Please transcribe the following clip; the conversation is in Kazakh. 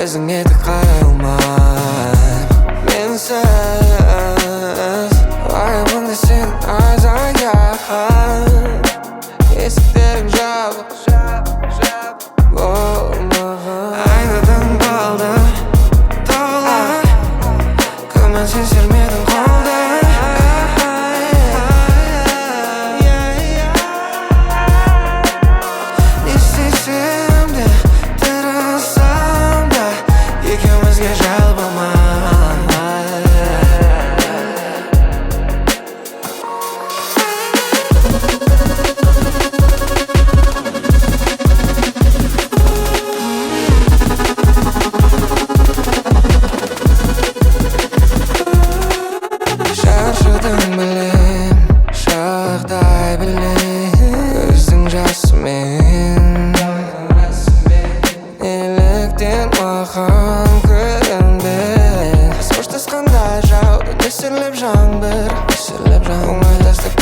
Көзіңе тік қарай алмайм менсіз Айымыңды сен азаян Есіктерің жабық болмаған Айнадан балды тола Күмән сен сермедің қолда Не істесем де тырылсам да екеумізге жал болмай Шаршыдың білем, шақтай білем Көздің жасымен Неліктен маған көрінбе Қоштасқанда жауды нөсерлеп жаңбыр Оңайластық